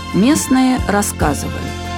Местные рассказывают.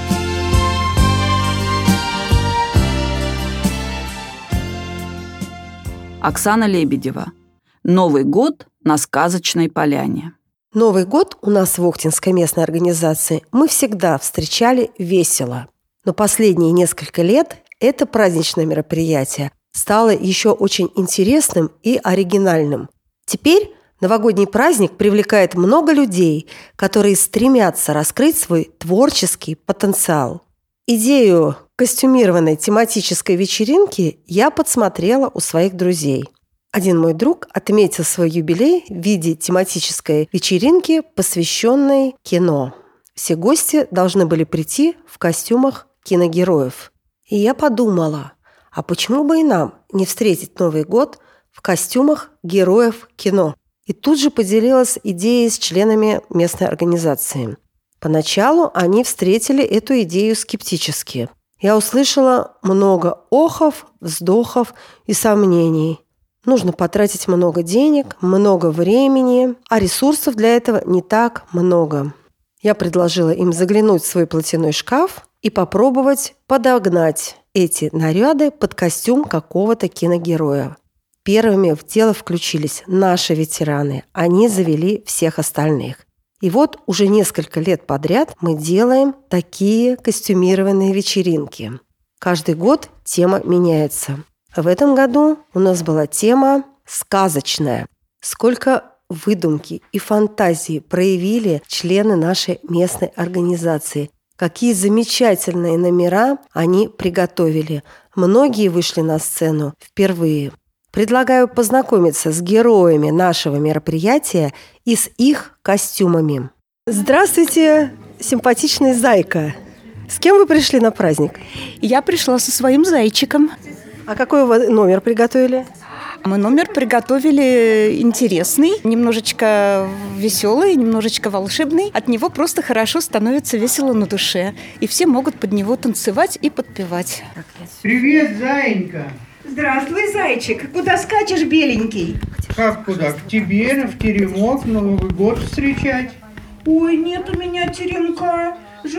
Оксана Лебедева. Новый год на Сказочной Поляне. Новый год у нас в Охтинской местной организации мы всегда встречали весело. Но последние несколько лет это праздничное мероприятие стало еще очень интересным и оригинальным. Теперь новогодний праздник привлекает много людей, которые стремятся раскрыть свой творческий потенциал. Идею костюмированной тематической вечеринки я подсмотрела у своих друзей. Один мой друг отметил свой юбилей в виде тематической вечеринки, посвященной кино. Все гости должны были прийти в костюмах киногероев. И я подумала, а почему бы и нам не встретить Новый год в костюмах героев кино? И тут же поделилась идеей с членами местной организации. Поначалу они встретили эту идею скептически. Я услышала много охов, вздохов и сомнений. Нужно потратить много денег, много времени, а ресурсов для этого не так много. Я предложила им заглянуть в свой платяной шкаф и попробовать подогнать эти наряды под костюм какого-то киногероя. Первыми в дело включились наши ветераны. Они завели всех остальных. И вот уже несколько лет подряд мы делаем такие костюмированные вечеринки. Каждый год тема меняется. В этом году у нас была тема «Сказочная». Сколько выдумки и фантазии проявили члены нашей местной организации. Какие замечательные номера они приготовили. Многие вышли на сцену впервые. Предлагаю познакомиться с героями нашего мероприятия и с их костюмами. Здравствуйте, симпатичная зайка. С кем вы пришли на праздник? Я пришла со своим зайчиком. А какой вы номер приготовили? Мы номер приготовили интересный, немножечко веселый, немножечко волшебный. От него просто хорошо становится весело на душе. И все могут под него танцевать и подпевать. Привет, заинька! Здравствуй, зайчик. Куда скачешь, беленький? Как куда? К тебе, в теремок, Новый год встречать? Ой, нет у меня теремка.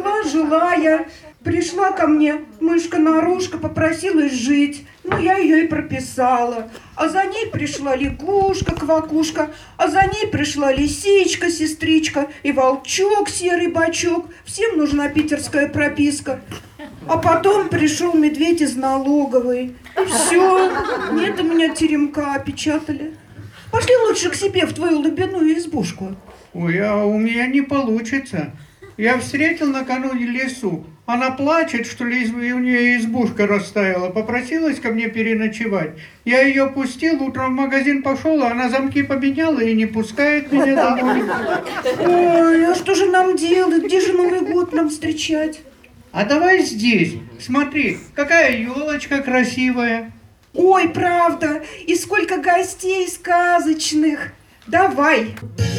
Жила я. Пришла ко мне мышка-нарушка, попросилась жить. Ну, я ее и прописала. А за ней пришла лягушка-квакушка, а за ней пришла лисичка-сестричка и волчок серый бачок. Всем нужна питерская прописка. А потом пришел медведь из налоговой. И все, нет у меня теремка, опечатали. Пошли лучше к себе в твою лубяную избушку. Ой, а у меня не получится. Я встретил накануне лису. Она плачет, что у нее избушка растаяла. Попросилась ко мне переночевать. Я ее пустил, утром в магазин пошел, а она замки поменяла и не пускает меня домой. Ой, а что же нам делать? Где же Новый год нам встречать? А давай здесь. Смотри, какая елочка красивая. Ой, правда. И сколько гостей сказочных. Давай.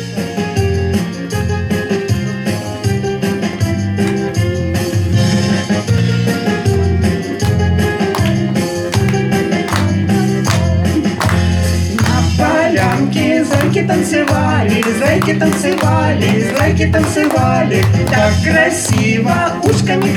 Зайки танцевали, зайки танцевали, зайки танцевали. Так красиво, ушками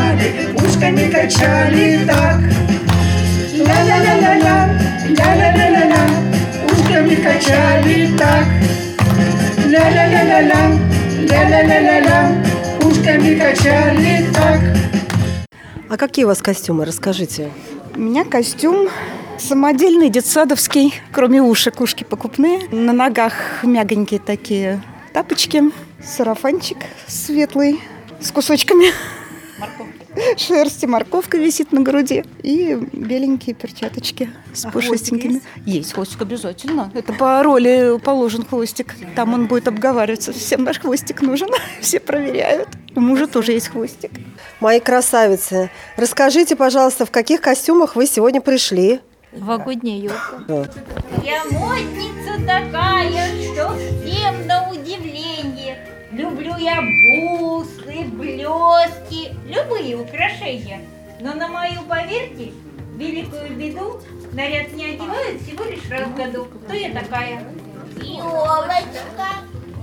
качали так. Ля-ля-ля-ля-ля, ля-ля-ля-ля-ля, ушками качали так. Ля-ля-ля-ля-ля, ля-ля-ля-ля-ля, ушками качали так. А какие у вас костюмы? Расскажите. У меня костюм самодельный, детсадовский, кроме ушек, ушки покупные. На ногах мягонькие такие тапочки, сарафанчик светлый с кусочками шерсти, морковка висит на груди и беленькие перчаточки с пушистенькими. Есть хвостик обязательно. Это по роли положен хвостик. Там он будет обговариваться. Всем наш хвостик нужен. Все проверяют. У мужа тоже есть хвостик. Мои красавицы, расскажите, пожалуйста, в каких костюмах вы сегодня пришли? Новогодняя елка. Я модница такая, что всем на удивление. Люблю я бусы, блестки, любые украшения. Но на мою, поверьте, великую беду наряд не одевают всего лишь раз в году. Кто я такая? Елочка.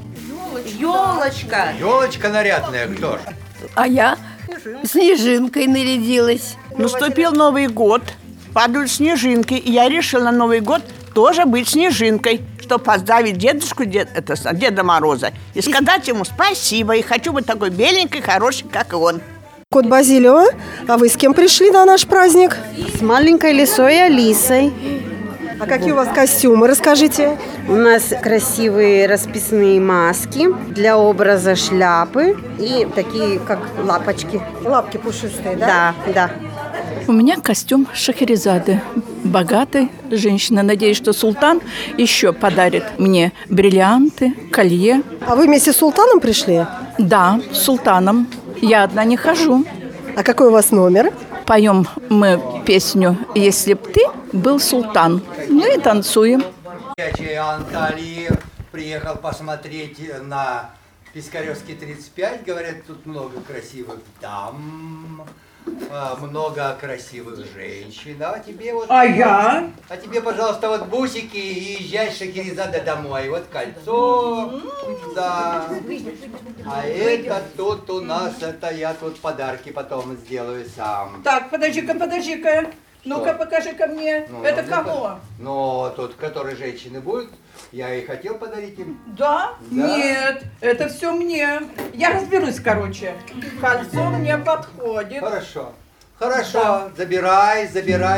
Елочка. Елочка нарядная, кто ж? А я снежинкой нарядилась. Наступил Новый год, падают снежинки, и я решила на Новый год тоже быть снежинкой, чтобы поздравить Деда Мороза и сказать ему спасибо. И хочу быть такой беленькой, хорошей, как и он. Кот Базилио, а вы с кем пришли на наш праздник? С маленькой лисой Алисой. А какие у вас костюмы, расскажите? У нас красивые расписные маски, для образа шляпы и такие, как лапочки. Лапки пушистые, да? Да, да. У меня костюм Шахерезады. Богатой женщины. Надеюсь, что султан еще подарит мне бриллианты, колье. А вы вместе с султаном пришли? Да, с султаном. Я одна не хожу. А какой у вас номер? Поем мы песню «Если б ты был султан». Ну и танцуем. Анталиев приехал посмотреть на Пискаревский 35. Говорят, тут много красивых дам, много красивых женщин. А тебе вот... я? А тебе, пожалуйста, вот бусики и езжай с Шахерезады домой. Вот кольцо, да. А это тут у нас, это я тут подарки потом сделаю сам. Так, подожди-ка. Ну-ка, покажи-ка мне. Это кому? Ну, тут, которые женщины будут, я и хотел подарить им. Да? Нет, это все мне. Я разберусь, короче. Кольцо мне подходит. Хорошо. Да. Забирай.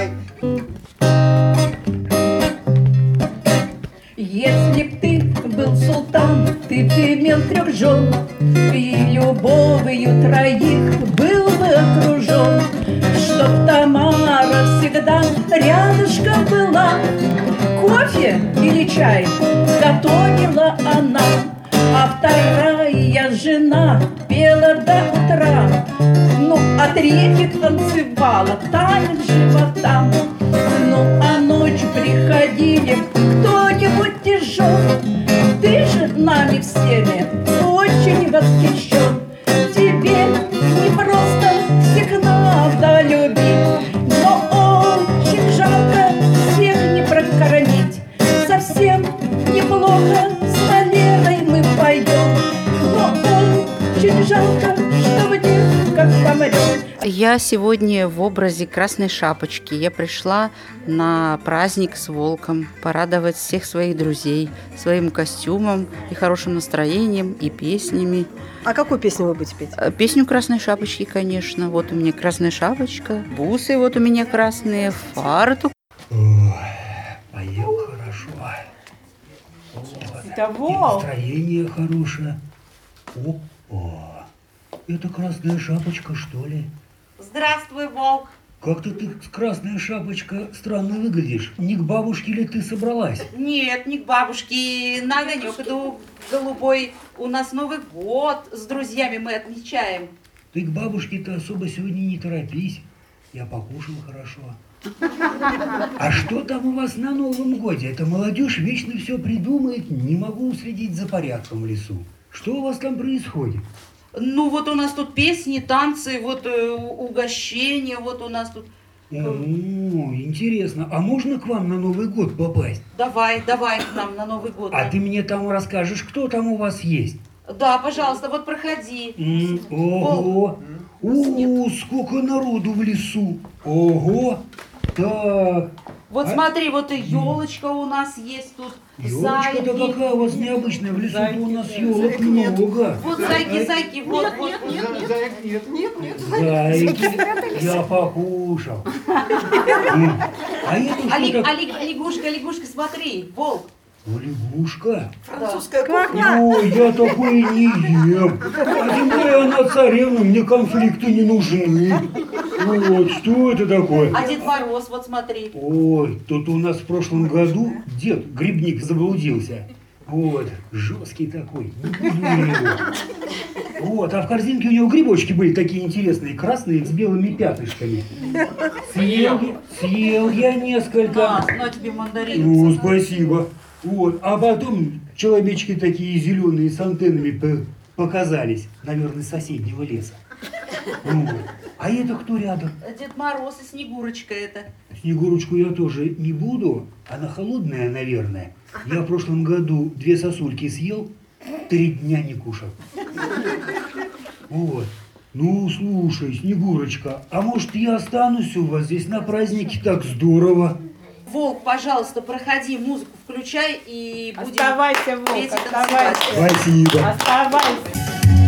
Если б ты был султан, ты б имел 3 жен, и любовью 3 был бы окружен, чтоб Тамара всегда рядышком была. Кофе или чай готовила она, а 2-я жена пела до утра. Ну, а 3-я танцевала танец живота. Ну, а ночью приходили кто-нибудь тяжелый. Ты же нами всеми очень восхищен. Тебе не просто всех надо любить, но очень жалко всех не прокормить. Совсем неплохо с Валерой мы поем, но очень жалко, что в них как помрем. Я сегодня в образе Красной Шапочки. Я пришла на праздник с волком, порадовать всех своих друзей своим костюмом и хорошим настроением, и песнями. А какую песню вы будете петь? Песню Красной Шапочки, конечно. Вот у меня красная шапочка, бусы вот у меня красные, фартук. Поел хорошо. Это волк. Настроение хорошее. Опа. Это Красная Шапочка, что ли? Здравствуй, волк. Как-то ты, Красная Шапочка, странно выглядишь. Не к бабушке ли ты собралась? Нет, не к бабушке, на огонек иду голубой. У нас Новый год, с друзьями мы отмечаем. Ты к бабушке-то особо сегодня не торопись. Я покушал хорошо. А что там у вас на Новом годе? Это молодежь вечно все придумает. Не могу уследить за порядком в лесу. Что у вас там происходит? Ну, вот у нас тут песни, танцы, вот угощения, вот у нас тут... О, интересно. А можно к вам на Новый год попасть? Давай к нам на Новый год. А ты мне там расскажешь, кто там у вас есть? Да, пожалуйста, вот проходи. Ого! Сколько народу в лесу! Ого! Так. Вот смотри, вот и елочка у нас есть тут. Елочка-то какая у вас необычная, в лесу у нас елок много. Вот зайки, вот. Нет. Зайки, я покушал. А это что лягушка, смотри, волк. Лягушка? Французская кухня. Ой, я такое не ем. А тем более она царевна, мне конфликты не нужны. Вот, что это такое? А Дед Мороз, вот смотри. Ой, тут у нас в прошлом году дед, грибник, заблудился. Вот, жесткий такой, не буду я его. Вот, а в корзинке у него грибочки были такие интересные, красные, с белыми пятнышками. Съел я несколько. На тебе мандарин. Ну, спасибо. Вот, а потом человечки такие зеленые с антеннами показались, наверное, с соседнего леса. Вот. А это кто рядом? Дед Мороз и Снегурочка это. Снегурочку я тоже не буду. Она холодная, наверное. Я в прошлом году 2 сосульки съел. 3 дня не кушал. Вот. Ну, слушай, Снегурочка, а может я останусь у вас здесь на празднике? Так здорово. Волк, пожалуйста, проходи, музыку включай и будем Оставайся, Волк, петь и танцевать. Спасибо. Оставайся.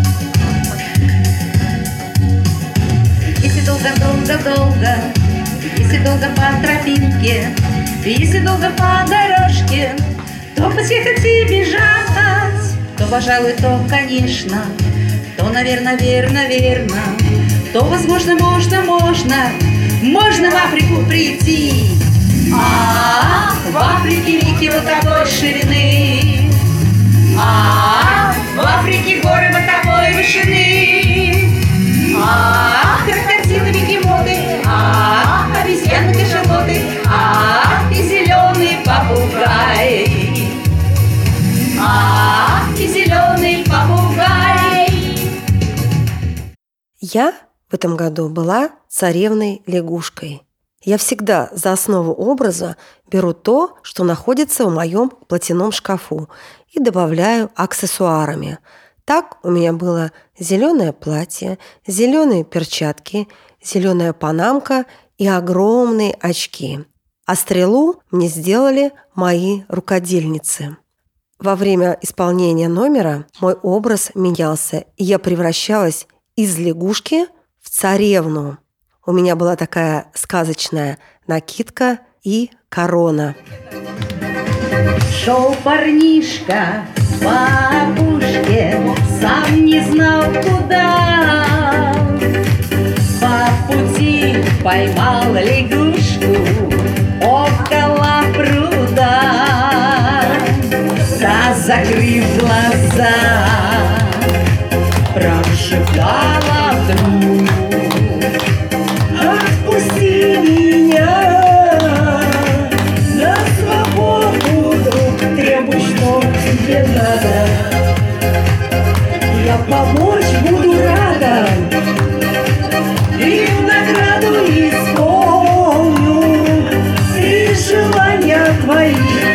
Если долго-долго-долго, если долго по тропинке, если долго по дорожке, то посехать и бежать, то, пожалуй, то, конечно, то, наверное, верно, то, возможно, можно в Африку прийти. В Африке реки вот такой ширины, в Африке горы вот такой вышины, крокодилы, бегемоты, обезьяны, кашалоты, и зеленый попугай, и зеленый попугай. Я в этом году была царевной-лягушкой. Я всегда за основу образа беру то, что находится в моем платяном шкафу, и добавляю аксессуарами. Так у меня было зеленое платье, зеленые перчатки, зеленая панамка и огромные очки. А стрелу мне сделали мои рукодельницы. Во время исполнения номера мой образ менялся, и я превращалась из лягушки в царевну. У меня была такая сказочная накидка и корона. Шел парнишка по опушке, сам не знал куда. По пути поймал лягушку около пруда. Та, закрыв глаза, прошептала вдруг: отпусти меня на свободу, друг, требуй, что тебе надо. Я помочь буду рада, и в награду исполню три желания твои.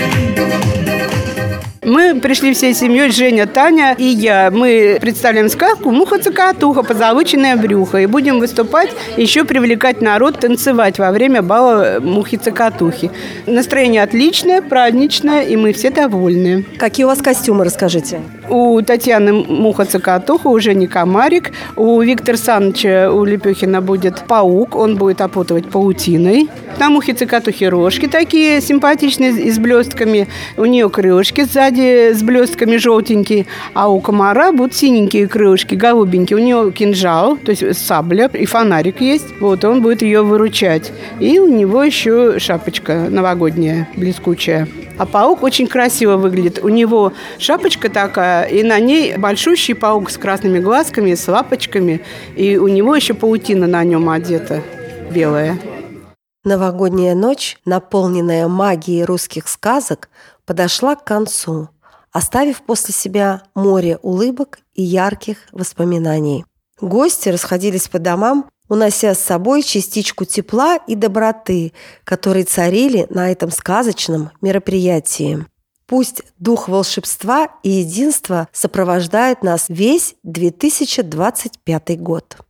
Мы пришли всей семьей, Женя, Таня и я. Мы представляем сказку «Муха-цокотуха. Позолоченное брюхо». И будем выступать, еще привлекать народ, танцевать во время бала «Мухи-цокотухи». Настроение отличное, праздничное, и мы все довольны. Какие у вас костюмы, расскажите? У Татьяны Муха-цокотуха, у Жени комарик, у Виктора Саныча, у Лепехина будет паук, он будет опутывать паутиной. На Мухе-цокотухе рожки такие симпатичные, с блестками, у нее крылышки сзади с блестками желтенькие, а у комара будут синенькие крылышки, голубенькие. У нее кинжал, то есть сабля, и фонарик есть. Вот, он будет ее выручать. И у него еще шапочка новогодняя, блескучая. А паук очень красиво выглядит. У него шапочка такая, и на ней большущий паук с красными глазками, с лапочками. И у него еще паутина на нем одета, белая. Новогодняя ночь, наполненная магией русских сказок, подошла к концу, оставив после себя море улыбок и ярких воспоминаний. Гости расходились по домам, унося с собой частичку тепла и доброты, которые царили на этом сказочном мероприятии. Пусть дух волшебства и единства сопровождает нас весь 2025 год.